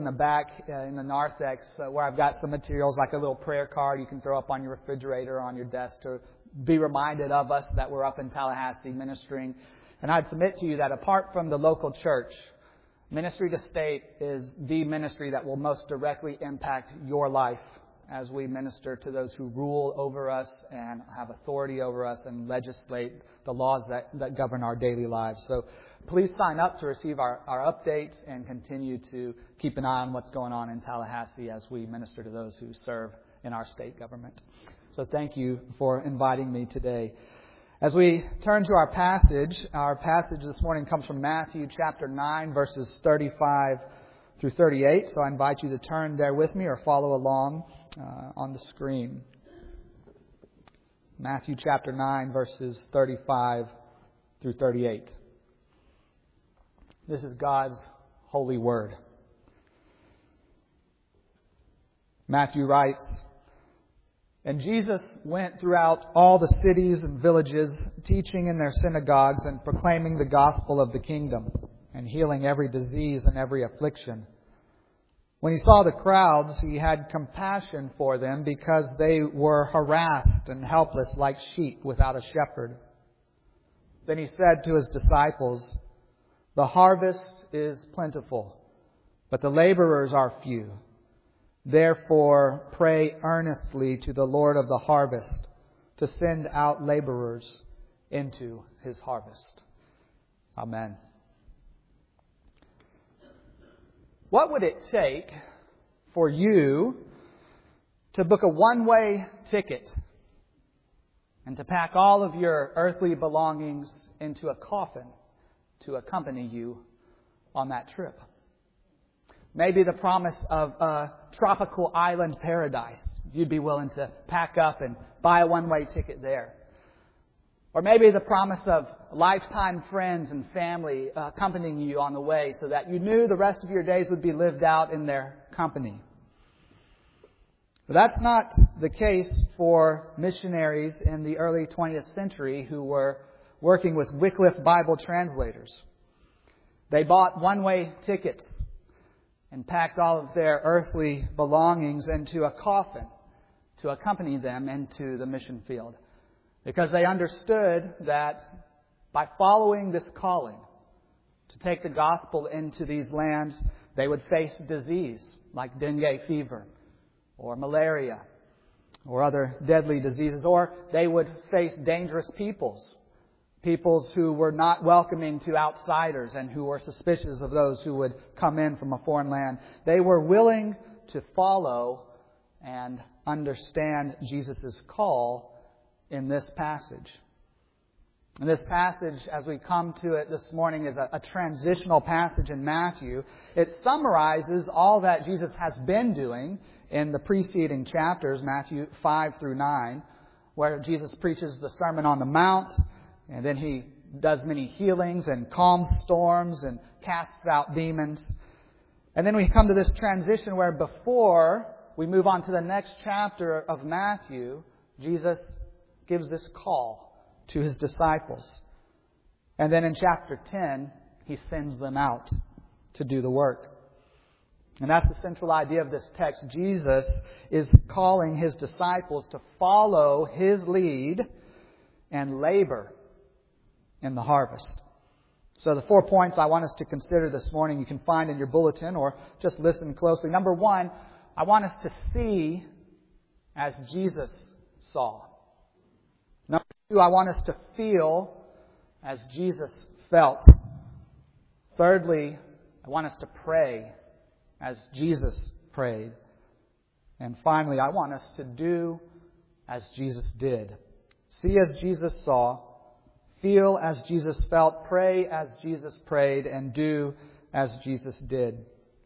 the back in the narthex where I've got some materials like a little prayer card you can throw up on your refrigerator or on your desk to be reminded of us that we're up in Tallahassee ministering. And I'd submit to you that apart from the local church, Ministry to State is the ministry that will most directly impact your life as we minister to those who rule over us and have authority over us and legislate the laws that govern our daily lives. So please sign up to receive our updates and continue to keep an eye on what's going on in Tallahassee as we minister to those who serve in our state government. So thank you for inviting me today. As we turn to our passage this morning comes from Matthew chapter 9, verses 35 through 38. So I invite you to turn there with me or follow along on the screen. Matthew chapter 9, verses 35 through 38. This is God's holy word. Matthew writes, "And Jesus went throughout all the cities and villages, teaching in their synagogues and proclaiming the gospel of the kingdom, and healing every disease and every affliction. When he saw the crowds, he had compassion for them because they were harassed and helpless like sheep without a shepherd. Then he said to his disciples, 'The harvest is plentiful, but the laborers are few. Therefore, pray earnestly to the Lord of the harvest to send out laborers into his harvest.'" Amen. What would it take for you to book a one-way ticket and to pack all of your earthly belongings into a coffin to accompany you on that trip? Maybe the promise of a tropical island paradise. You'd be willing to pack up and buy a one-way ticket there. Or maybe the promise of lifetime friends and family accompanying you on the way so that you knew the rest of your days would be lived out in their company. But that's not the case for missionaries in the early 20th century who were working with Wycliffe Bible translators. They bought one-way tickets and packed all of their earthly belongings into a coffin to accompany them into the mission field. Because they understood that by following this calling to take the gospel into these lands, they would face disease like dengue fever or malaria or other deadly diseases. Or they would face dangerous peoples who were not welcoming to outsiders and who were suspicious of those who would come in from a foreign land. They were willing to follow and understand Jesus' call in this passage. And this passage, as we come to it this morning, is a transitional passage in Matthew. It summarizes all that Jesus has been doing in the preceding chapters, Matthew 5 through 9, where Jesus preaches the Sermon on the Mount, and then he does many healings and calms storms and casts out demons. And then we come to this transition where before we move on to the next chapter of Matthew, Jesus gives this call to his disciples. And then in chapter 10, he sends them out to do the work. And that's the central idea of this text. Jesus is calling his disciples to follow his lead and labor in the harvest. So the 4 points I want us to consider this morning you can find in your bulletin or just listen closely. Number 1, I want us to see as Jesus saw. Number 2, I want us to feel as Jesus felt. Thirdly, I want us to pray as Jesus prayed. And finally, I want us to do as Jesus did. See as Jesus saw, feel as Jesus felt, pray as Jesus prayed, and do as Jesus did.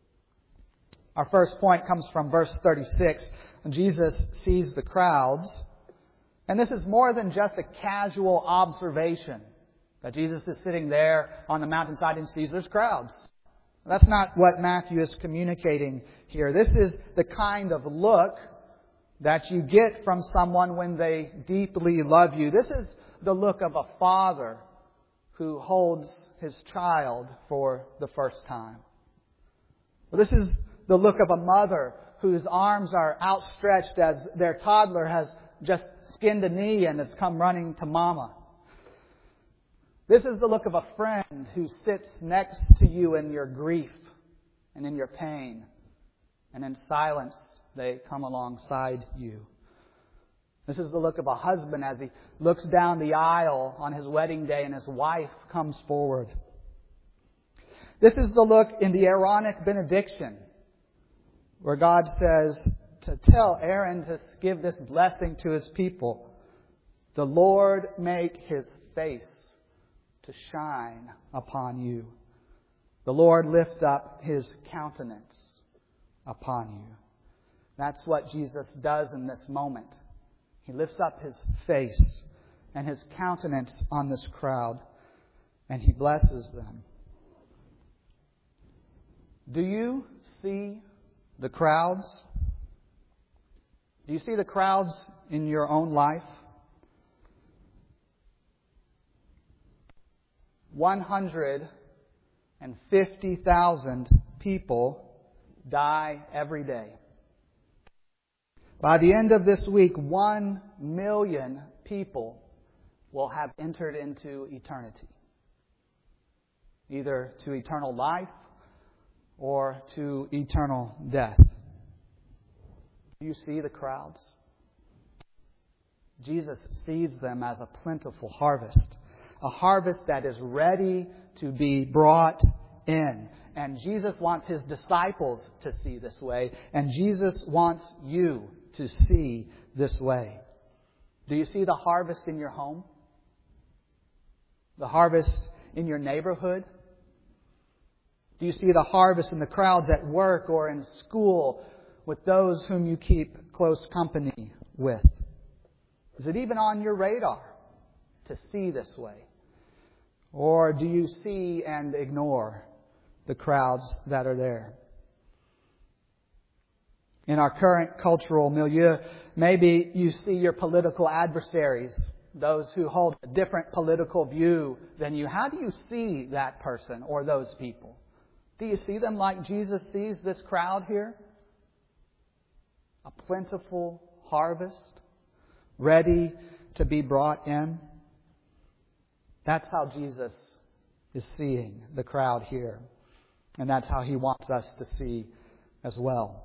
Our first point comes from verse 36. Jesus sees the crowds. And this is more than just a casual observation that Jesus is sitting there on the mountainside and sees there's crowds. That's not what Matthew is communicating here. This is the kind of look that you get from someone when they deeply love you. This is the look of a father who holds his child for the first time. This is the look of a mother whose arms are outstretched as their toddler has just skinned a knee and has come running to mama. This is the look of a friend who sits next to you in your grief and in your pain. And in silence, they come alongside you. This is the look of a husband as he looks down the aisle on his wedding day and his wife comes forward. This is the look in the Aaronic benediction, where God says to tell Aaron to give this blessing to his people. The Lord make His face to shine upon you. The Lord lift up His countenance upon you. That's what Jesus does in this moment. He lifts up His face and His countenance on this crowd, and He blesses them. Do you see the crowds? Do you see the crowds in your own life? 150,000 people die every day. By the end of this week, 1 million people will have entered into eternity, either to eternal life or to eternal death. Do you see the crowds? Jesus sees them as a plentiful harvest, a harvest that is ready to be brought in. And Jesus wants His disciples to see this way, and Jesus wants you to see this way. Do you see the harvest in your home? The harvest in your neighborhood? Do you see the harvest in the crowds at work or in school with those whom you keep close company with? Is it even on your radar to see this way? Or do you see and ignore the crowds that are there? In our current cultural milieu, maybe you see your political adversaries, those who hold a different political view than you. How do you see that person or those people? Do you see them like Jesus sees this crowd here? A plentiful harvest, ready to be brought in. That's how Jesus is seeing the crowd here. And that's how He wants us to see as well.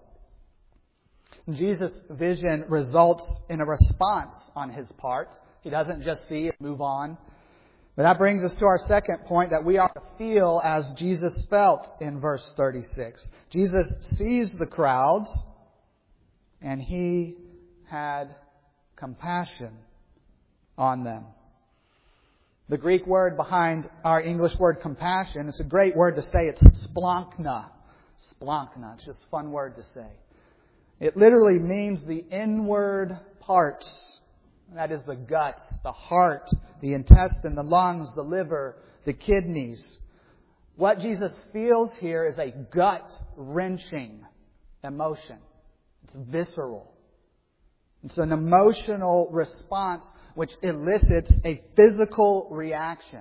Jesus' vision results in a response on His part. He doesn't just see and move on. But that brings us to our second point, that we are to feel as Jesus felt in verse 36. Jesus sees the crowds, and He had compassion on them. The Greek word behind our English word compassion, it's a great word to say. It's splankna. Splankna. It's just a fun word to say. It literally means the inward parts. That is the guts, the heart, the intestine, the lungs, the liver, the kidneys. What Jesus feels here is a gut-wrenching emotion. It's visceral. It's an emotional response which elicits a physical reaction.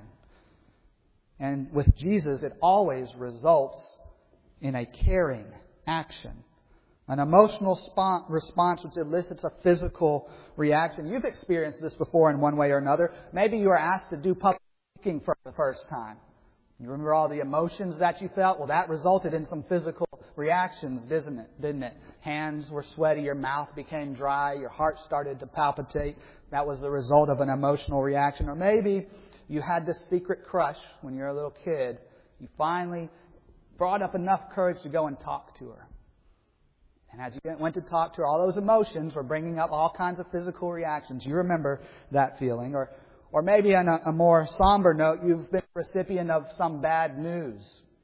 And with Jesus, it always results in a caring action. An emotional response which elicits a physical reaction. You've experienced this before in one way or another. Maybe you were asked to do public speaking for the first time. You remember all the emotions that you felt? Well, that resulted in some physical reactions, didn't it? Hands were sweaty, your mouth became dry, your heart started to palpitate. That was the result of an emotional reaction. Or maybe you had this secret crush when you were a little kid. You finally brought up enough courage to go and talk to her. And as you went to talk to her, all those emotions were bringing up all kinds of physical reactions. You remember that feeling. Or maybe on a more somber note, you've been a recipient of some bad news.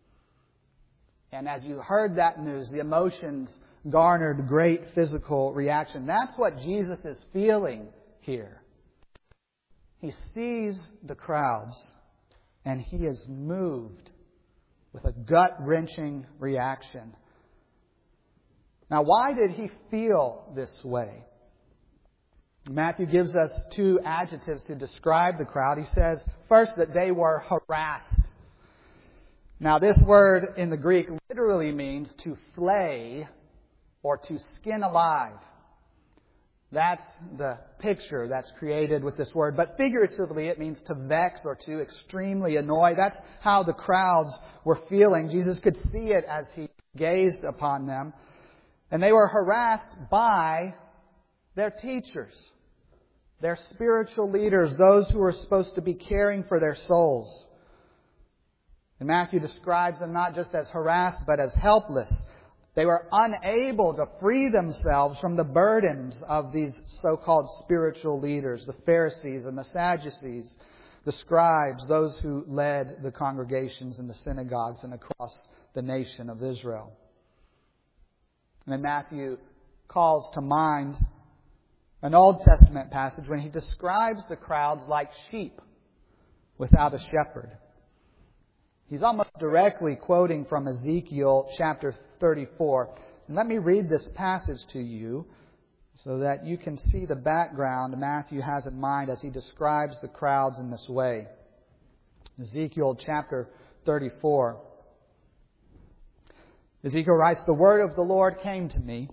And as you heard that news, the emotions garnered great physical reaction. That's what Jesus is feeling here. He sees the crowds, and He is moved with a gut-wrenching reaction. Now, why did He feel this way? Matthew gives us two adjectives to describe the crowd. He says, first, that they were harassed. Now, this word in the Greek literally means to flay or to skin alive. That's the picture that's created with this word. But figuratively, it means to vex or to extremely annoy. That's how the crowds were feeling. Jesus could see it as he gazed upon them. And they were harassed by their teachers, their spiritual leaders, those who were supposed to be caring for their souls. And Matthew describes them not just as harassed, but as helpless. They were unable to free themselves from the burdens of these so-called spiritual leaders, the Pharisees and the Sadducees, the scribes, those who led the congregations in the synagogues and across the nation of Israel. And then Matthew calls to mind an Old Testament passage when he describes the crowds like sheep without a shepherd. He's almost directly quoting from Ezekiel chapter 34. And let me read this passage to you so that you can see the background Matthew has in mind as he describes the crowds in this way. Ezekiel chapter 34. Ezekiel writes, "The word of the Lord came to me,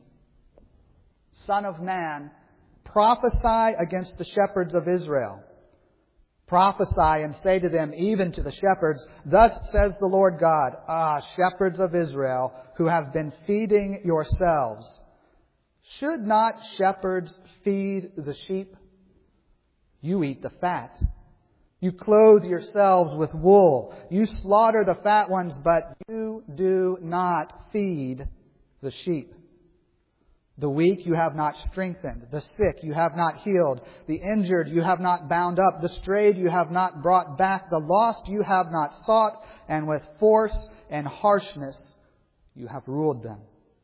Son of man, prophesy against the shepherds of Israel. Prophesy and say to them, even to the shepherds, thus says the Lord God, shepherds of Israel, who have been feeding yourselves. Should not shepherds feed the sheep? You eat the fat. You clothe yourselves with wool. You slaughter the fat ones, but you do not feed the sheep. The weak you have not strengthened. The sick you have not healed. The injured you have not bound up. The strayed you have not brought back. The lost you have not sought. And with force and harshness you have ruled them.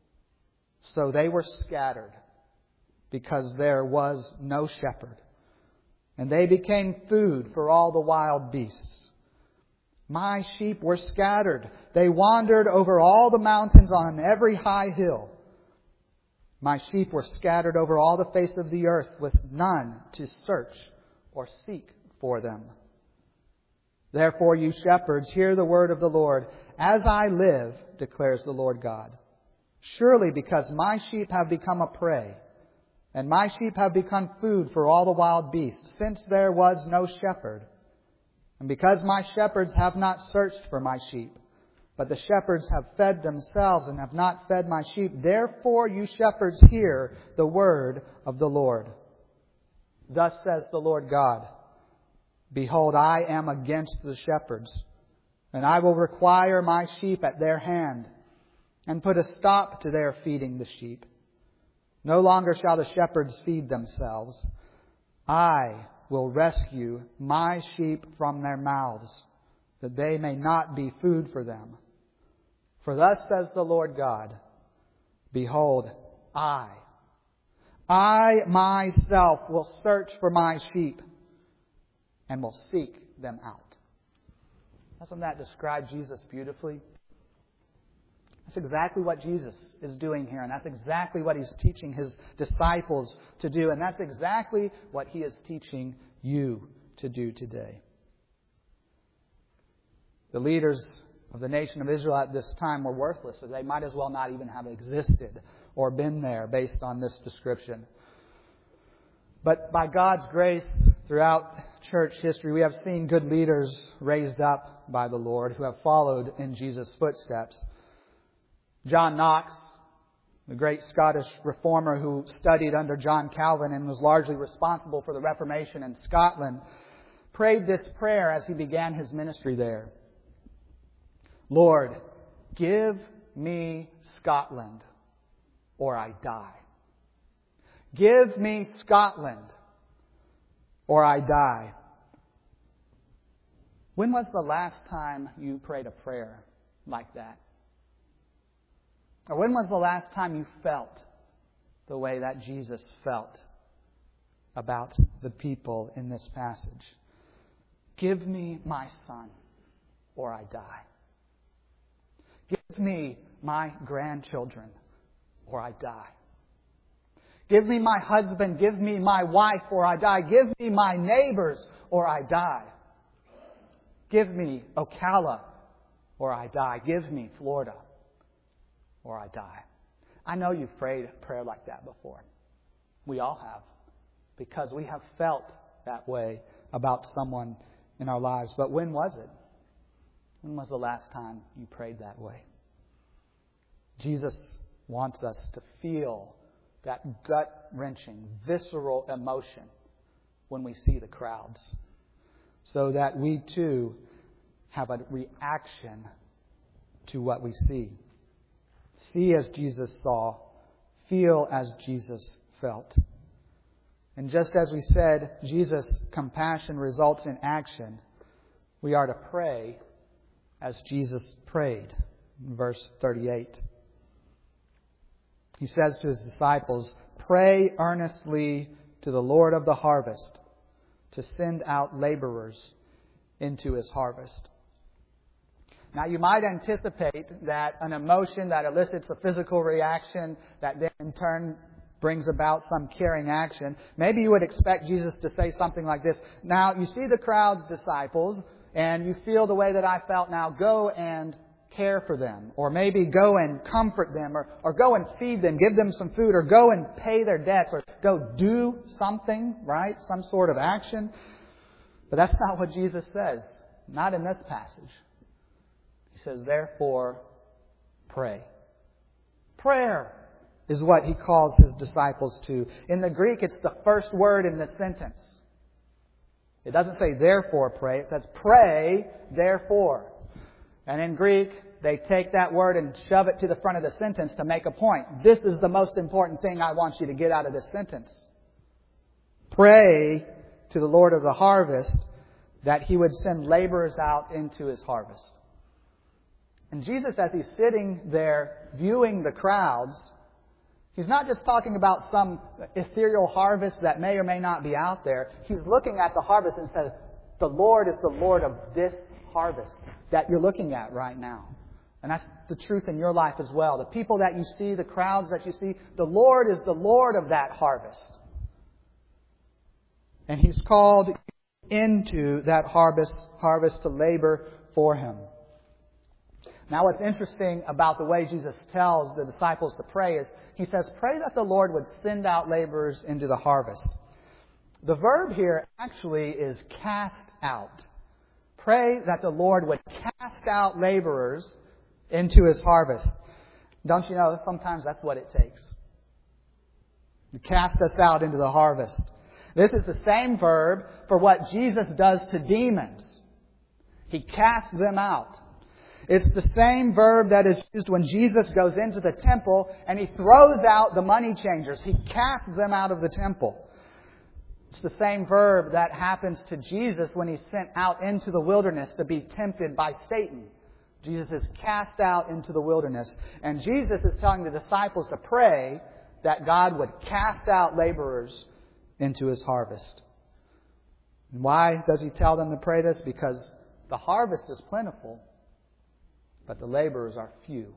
So they were scattered because there was no shepherd. And they became food for all the wild beasts. My sheep were scattered. They wandered over all the mountains on every high hill. My sheep were scattered over all the face of the earth, with none to search or seek for them. Therefore, you shepherds, hear the word of the Lord. As I live, declares the Lord God, surely because my sheep have become a prey, and my sheep have become food for all the wild beasts, since there was no shepherd, and because my shepherds have not searched for my sheep, but the shepherds have fed themselves and have not fed my sheep. Therefore, you shepherds, hear the word of the Lord. Thus says the Lord God, behold, I am against the shepherds, and I will require my sheep at their hand, and put a stop to their feeding the sheep. No longer shall the shepherds feed themselves. I will rescue my sheep from their mouths, that they may not be food for them. For thus says the Lord God, behold, I myself will search for my sheep and will seek them out. Doesn't that describe Jesus beautifully? That's exactly what Jesus is doing here, and that's exactly what He's teaching His disciples to do, and that's exactly what He is teaching you to do today. The leaders of the nation of Israel at this time were worthless, so they might as well not even have existed or been there based on this description. But by God's grace, throughout church history, we have seen good leaders raised up by the Lord who have followed in Jesus' footsteps. John Knox, the great Scottish reformer who studied under John Calvin and was largely responsible for the Reformation in Scotland, prayed this prayer as he began his ministry there. Lord, give me Scotland or I die. Give me Scotland or I die. When was the last time you prayed a prayer like that? Or when was the last time you felt the way that Jesus felt about the people in this passage? Give me my son or I die. Give me my grandchildren or I die. Give me my husband, give me my wife or I die. Give me my neighbors or I die. Give me Ocala or I die. Give me Florida, or I die. I know you've prayed a prayer like that before. We all have, because we have felt that way about someone in our lives. But when was it? When was the last time you prayed that way? Jesus wants us to feel that gut-wrenching, visceral emotion when we see the crowds, so that we too have a reaction to what we see. See as Jesus saw, feel as Jesus felt. And just as we said, Jesus' compassion results in action. We are to pray as Jesus prayed. In verse 38. He says to His disciples, "Pray earnestly to the Lord of the harvest to send out laborers into His harvest." Now you might anticipate that an emotion that elicits a physical reaction that then in turn brings about some caring action. Maybe you would expect Jesus to say something like this: "Now you see the crowd's disciples and you feel the way that I felt. Now go and care for them." Or maybe go and comfort them, or go and feed them, give them some food, or go and pay their debts, or go do something, right? Some sort of action. But that's not what Jesus says. Not in this passage. He says, "Therefore, pray." Prayer is what He calls His disciples to. In the Greek, it's the first word in the sentence. It doesn't say, "Therefore, pray." It says, "Pray, therefore." And in Greek, they take that word and shove it to the front of the sentence to make a point. This is the most important thing I want you to get out of this sentence. Pray to the Lord of the harvest that He would send laborers out into His harvest. And Jesus, as He's sitting there viewing the crowds, He's not just talking about some ethereal harvest that may or may not be out there. He's looking at the harvest and says, "The Lord is the Lord of this harvest that you're looking at right now." And that's the truth in your life as well. The people that you see, the crowds that you see, the Lord is the Lord of that harvest. And He's called into that harvest to labor for Him. Now what's interesting about the way Jesus tells the disciples to pray is He says, "Pray that the Lord would send out laborers into the harvest." The verb here actually is cast out. Pray that the Lord would cast out laborers into His harvest. Don't you know, sometimes that's what it takes. To cast us out into the harvest. This is the same verb for what Jesus does to demons. He casts them out. It's the same verb that is used when Jesus goes into the temple and He throws out the money changers. He casts them out of the temple. It's the same verb that happens to Jesus when He's sent out into the wilderness to be tempted by Satan. Jesus is cast out into the wilderness. And Jesus is telling the disciples to pray that God would cast out laborers into His harvest. And why does He tell them to pray this? Because the harvest is plentiful, but the laborers are few.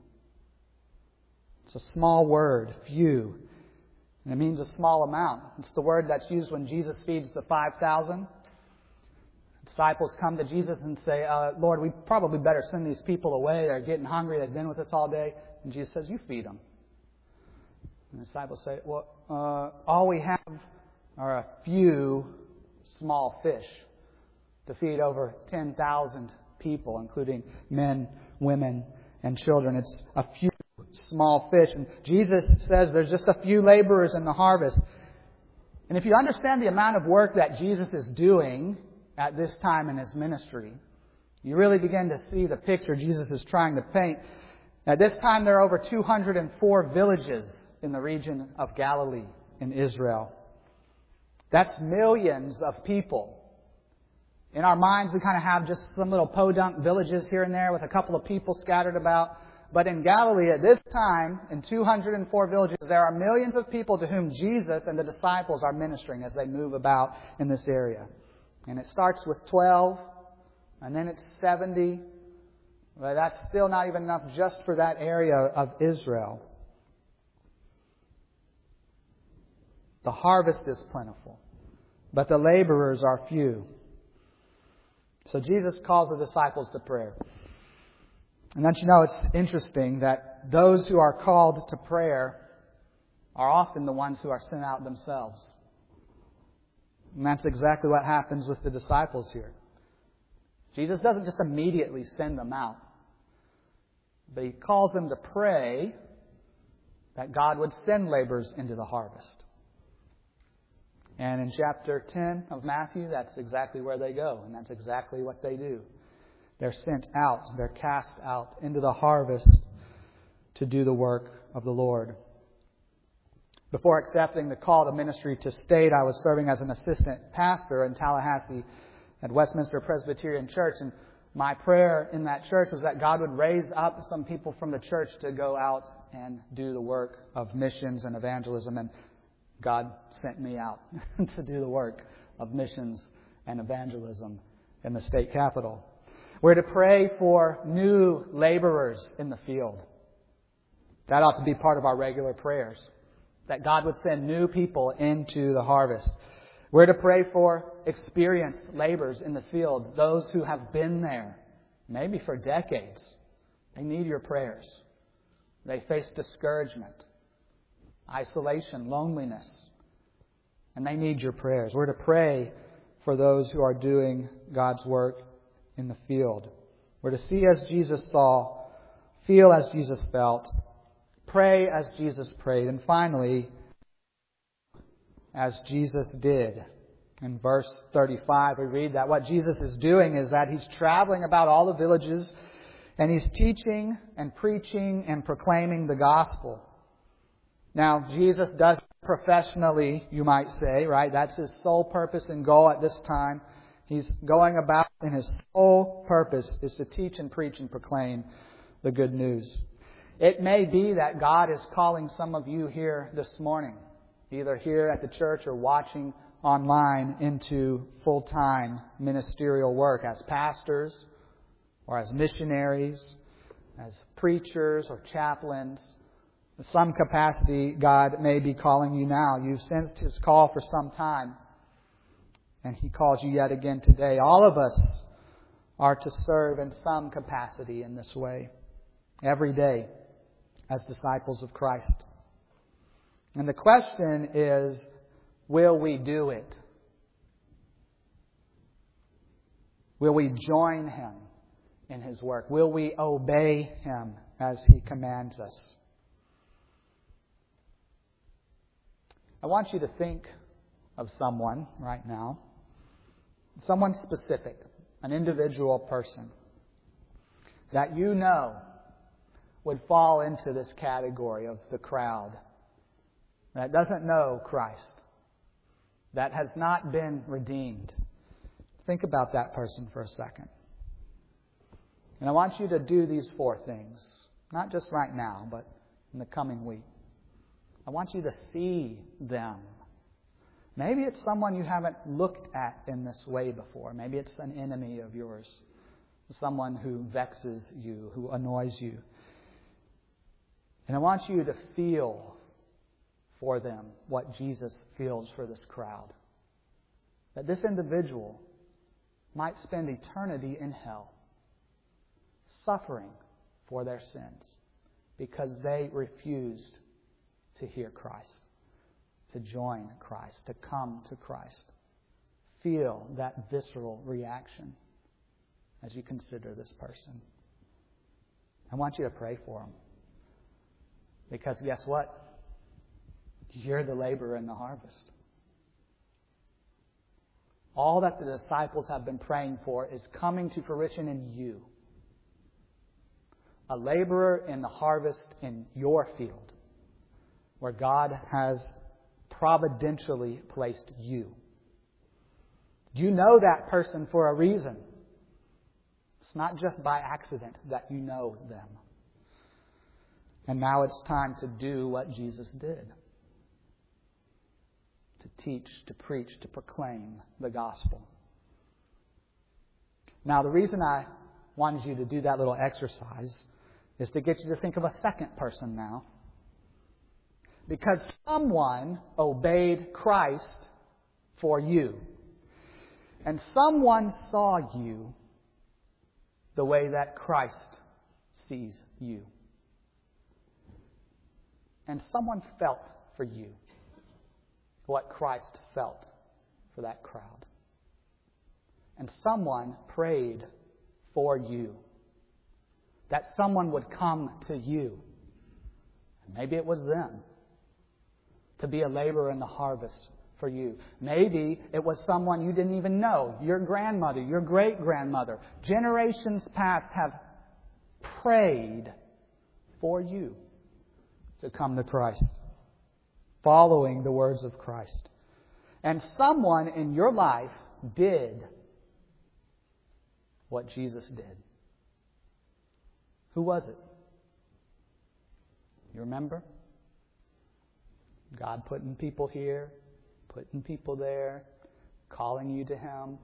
It's a small word, few. And it means a small amount. It's the word that's used when Jesus feeds the 5,000. Disciples come to Jesus and say, "Lord, we probably better send these people away. They're getting hungry. They've been with us all day." And Jesus says, "You feed them." And the disciples say, "Well, all we have are a few small fish to feed over 10,000 people, including men, women, and children." It's a few small fish. And Jesus says there's just a few laborers in the harvest. And if you understand the amount of work that Jesus is doing at this time in His ministry, you really begin to see the picture Jesus is trying to paint. At this time, there are over 204 villages in the region of Galilee in Israel. That's millions of people. In our minds, we kind of have just some little podunk villages here and there with a couple of people scattered about. But in Galilee at this time, in 204 villages, there are millions of people to whom Jesus and the disciples are ministering as they move about in this area. And it starts with 12, and then it's 70. But that's still not even enough just for that area of Israel. The harvest is plentiful, but the laborers are few. So Jesus calls the disciples to prayer. And don't you know, it's interesting that those who are called to prayer are often the ones who are sent out themselves. And that's exactly what happens with the disciples here. Jesus doesn't just immediately send them out, but He calls them to pray that God would send laborers into the harvest. And in chapter 10 of Matthew, that's exactly where they go, and that's exactly what they do. They're sent out, they're cast out into the harvest to do the work of the Lord. Before accepting the call to ministry to state, I was serving as an assistant pastor in Tallahassee at Westminster Presbyterian Church, and my prayer in that church was that God would raise up some people from the church to go out and do the work of missions and evangelism. And God sent me out to do the work of missions and evangelism in the state capital. We're to pray for new laborers in the field. That ought to be part of our regular prayers, that God would send new people into the harvest. We're to pray for experienced laborers in the field, those who have been there, maybe for decades. They need your prayers. They face discouragement, isolation, loneliness, and they need your prayers. We're to pray for those who are doing God's work in the field. We're to see as Jesus saw, feel as Jesus felt, pray as Jesus prayed, and finally, as Jesus did. In verse 35, we read that what Jesus is doing is that He's traveling about all the villages and He's teaching and preaching and proclaiming the gospel. Now, Jesus does professionally, you might say, right? That's His sole purpose and goal at this time. He's going about, and His sole purpose is to teach and preach and proclaim the good news. It may be that God is calling some of you here this morning, either here at the church or watching online, into full-time ministerial work as pastors or as missionaries, as preachers or chaplains. In some capacity, God may be calling you now. You've sensed His call for some time, and He calls you yet again today. All of us are to serve in some capacity in this way every day as disciples of Christ. And the question is, will we do it? Will we join Him in His work? Will we obey Him as He commands us? I want you to think of someone right now, someone specific, an individual person that you know would fall into this category of the crowd that doesn't know Christ, that has not been redeemed. Think about that person for a second. And I want you to do these 4 things, not just right now, but in the coming week. I want you to see them. Maybe it's someone you haven't looked at in this way before. Maybe it's an enemy of yours, someone who vexes you, who annoys you. And I want you to feel for them what Jesus feels for this crowd. That this individual might spend eternity in hell, suffering for their sins, because they refused to hear Christ, to join Christ, to come to Christ. Feel that visceral reaction as you consider this person. I want you to pray for them. Because guess what? You're the laborer in the harvest. All that the disciples have been praying for is coming to fruition in you. A laborer in the harvest in your field, where God has providentially placed you. You know that person for a reason. It's not just by accident that you know them. And now it's time to do what Jesus did. To teach, to preach, to proclaim the gospel. Now, the reason I wanted you to do that little exercise is to get you to think of a second person now. Because someone obeyed Christ for you. And someone saw you the way that Christ sees you. And someone felt for you what Christ felt for that crowd. And someone prayed for you, that someone would come to you. Maybe it was them, to be a laborer in the harvest for you. Maybe it was someone you didn't even know, your grandmother, your great-grandmother. Generations past have prayed for you to come to Christ, following the words of Christ. And someone in your life did what Jesus did. Who was it? You remember? God putting people here, putting people there, calling you to Him.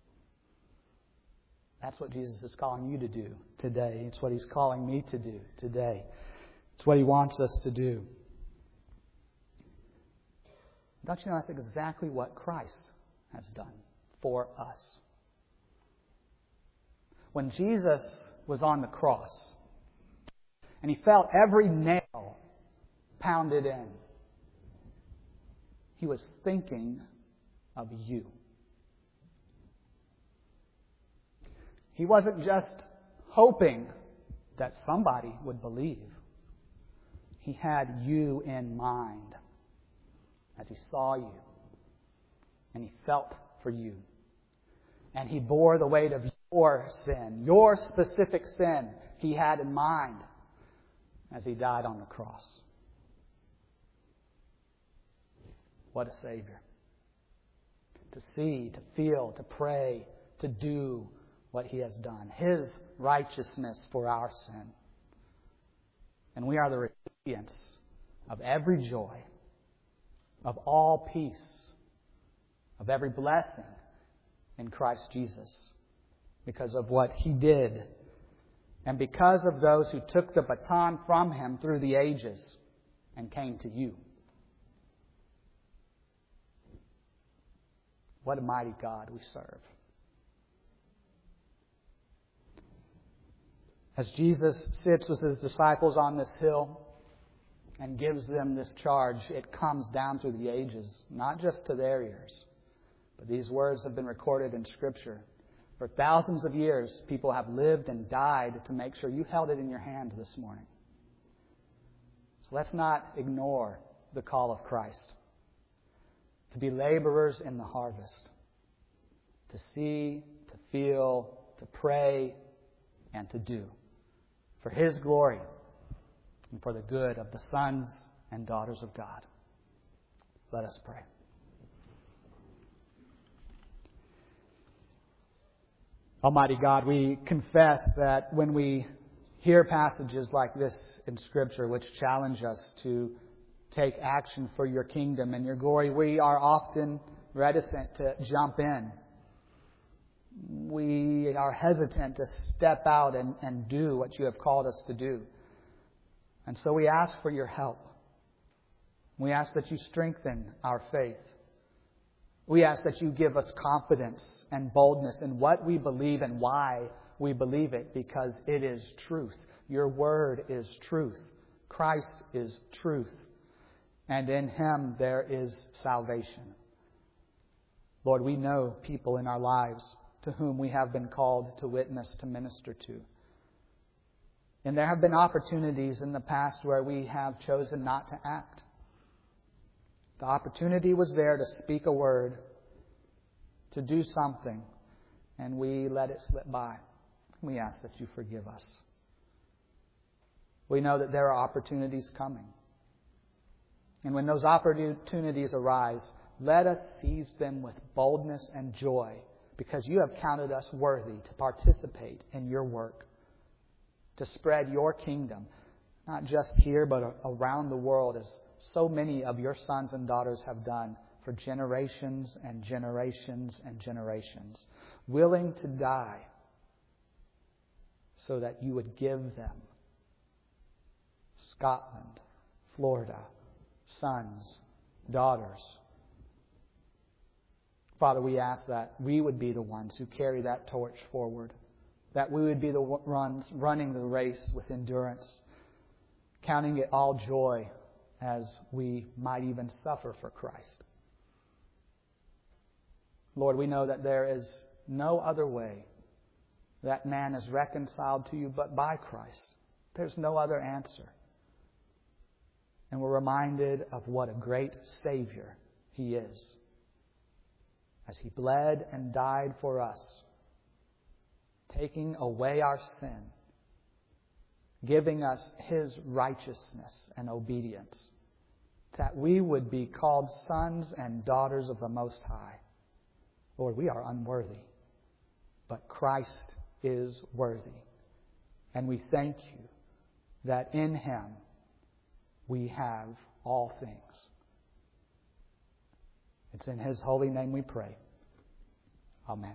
That's what Jesus is calling you to do today. It's what He's calling me to do today. It's what He wants us to do. Don't you know that's exactly what Christ has done for us? When Jesus was on the cross and He felt every nail pounded in, He was thinking of you. He wasn't just hoping that somebody would believe. He had you in mind as He saw you. And He felt for you. And He bore the weight of your sin, your specific sin He had in mind as He died on the cross. What a Savior. To see, to feel, to pray, to do what He has done. His righteousness for our sin. And we are the recipients of every joy, of all peace, of every blessing in Christ Jesus because of what He did and because of those who took the baton from Him through the ages and came to you. What a mighty God we serve. As Jesus sits with His disciples on this hill and gives them this charge, it comes down through the ages, not just to their ears, but these words have been recorded in Scripture. For thousands of years, people have lived and died to make sure you held it in your hand this morning. So let's not ignore the call of Christ to be laborers in the harvest, to see, to feel, to pray, and to do for His glory and for the good of the sons and daughters of God. Let us pray. Almighty God, we confess that when we hear passages like this in Scripture which challenge us to take action for Your kingdom and Your glory, we are often reticent to jump in. We are hesitant to step out and do what You have called us to do. And so we ask for Your help. We ask that You strengthen our faith. We ask that You give us confidence and boldness in what we believe and why we believe it, because it is truth. Your Word is truth. Christ is truth. And in Him there is salvation. Lord, we know people in our lives to whom we have been called to witness, to minister to. And there have been opportunities in the past where we have chosen not to act. The opportunity was there to speak a word, to do something, and we let it slip by. We ask that You forgive us. We know that there are opportunities coming. And when those opportunities arise, let us seize them with boldness and joy, because You have counted us worthy to participate in Your work, to spread Your kingdom, not just here but around the world, as so many of Your sons and daughters have done for generations and generations and generations, willing to die so that You would give them Scotland, Florida, sons, daughters. Father, we ask that we would be the ones who carry that torch forward, that we would be the ones running the race with endurance, counting it all joy as we might even suffer for Christ. Lord, we know that there is no other way that man is reconciled to you but by Christ. There's no other answer. And we're reminded of what a great Savior He is, as He bled and died for us, taking away our sin, giving us His righteousness and obedience, that we would be called sons and daughters of the Most High. Lord, we are unworthy, but Christ is worthy. And we thank you that in Him we have all things. It's in His holy name we pray. Amen.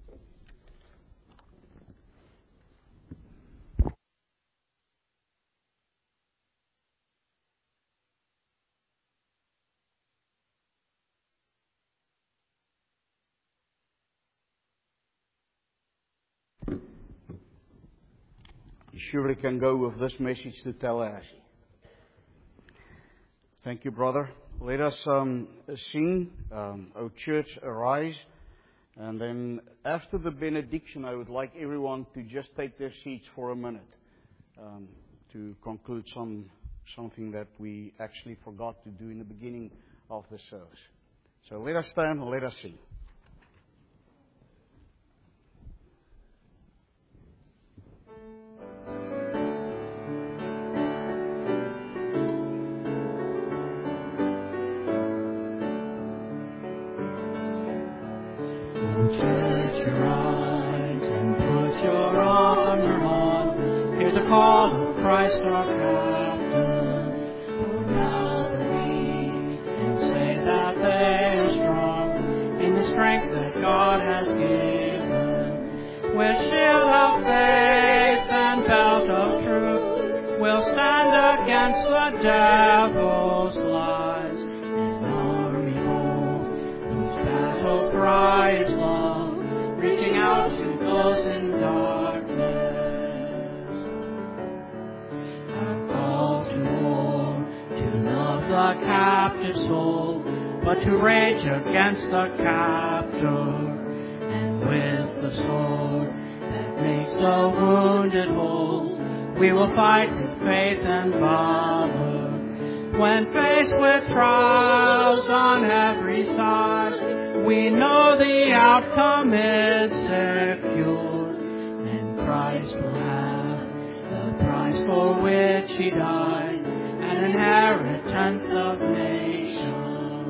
You surely can go with this message to Tallahassee. Thank you, brother. Let us sing, O Church, Arise. And then after the benediction, I would like everyone to just take their seats for a minute to conclude something that we actually forgot to do in the beginning of the service. So let us stand and let us sing. Church, arise and put your armor on. Hear the call of Christ our Captain. For now the weak can say that they are strong in the strength that God has given. With shield of faith and belt of truth, we'll stand against the devil's lies. An army bold, whose battle cry is love, reaching out to those in darkness. Our call to war, to love the captive soul, but to rage against the captor. And with the sword that makes the wounded whole, we will fight with faith and valor. When faced with trials on every side, we know the outcome is secure, and Christ will have the price for which He died, an inheritance of nations.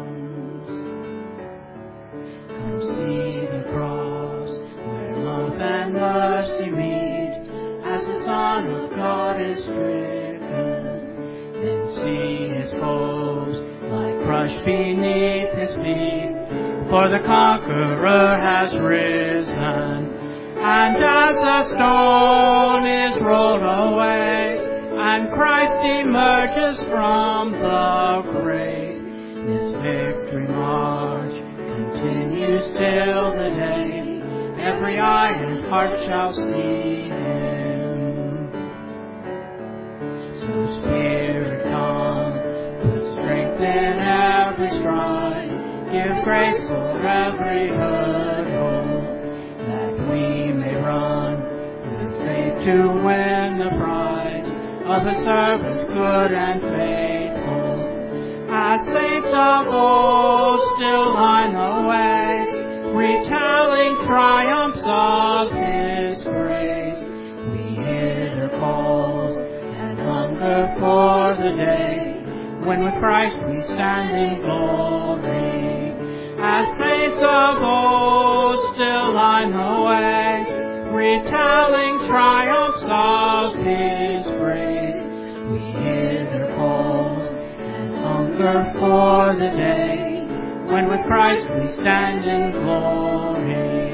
Come see the cross, where love and mercy meet, as the Son of God is stricken. Then see His foes lie crushed beneath His feet, for the conqueror has risen. And as the stone is rolled away, and Christ emerges from the grave, this victory march continues till the day every eye and heart shall see Him. So Spirit, come, put strength in every stride, give grace for every hurdle, that we may run with faith to win the prize of a servant good and faithful. As saints of old still line the way, retelling triumphs of His grace, we hear their calls and hunger for the day when with Christ we stand in glory. As saints of old still line the way, retelling triumphs of His grace, we hear their calls and hunger for the day when with Christ we stand in glory.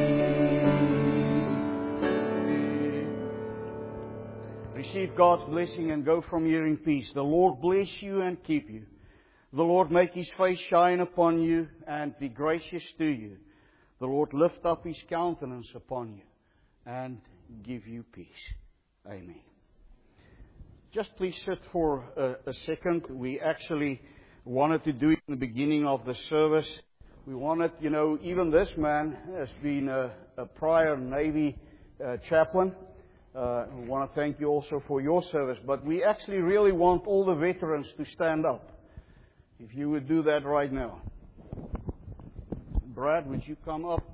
Receive God's blessing and go from here in peace. The Lord bless you and keep you. The Lord make His face shine upon you and be gracious to you. The Lord lift up His countenance upon you and give you peace. Amen. Just please sit for a second. We actually wanted to do it in the beginning of the service. We wanted, even this man has been a prior Navy chaplain. We want to thank you also for your service. But we actually really want all the veterans to stand up. If you would do that right now. Brad, would you come up?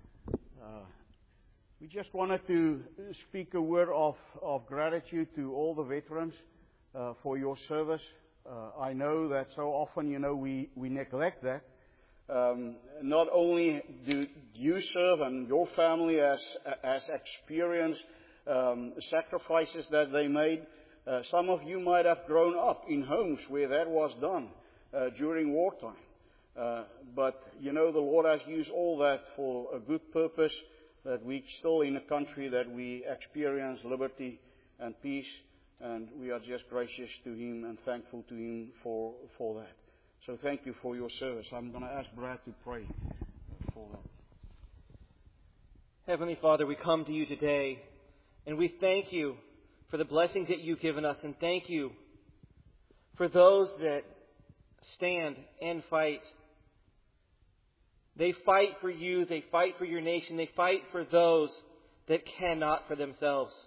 We just wanted to speak a word of gratitude to all the veterans for your service. I know that so often, we neglect that. Not only do you serve and your family has experienced sacrifices that they made, some of you might have grown up in homes where that was done during wartime. But, the Lord has used all that for a good purpose, that we're still in a country that we experience liberty and peace, and we are just gracious to Him and thankful to Him for that. So thank you for your service. I'm going to ask Brad to pray for that. Heavenly Father, we come to you today, and we thank you for the blessings that you've given us, and thank you for those that stand and fight. They fight for you, they fight for your nation, they fight for those that cannot for themselves.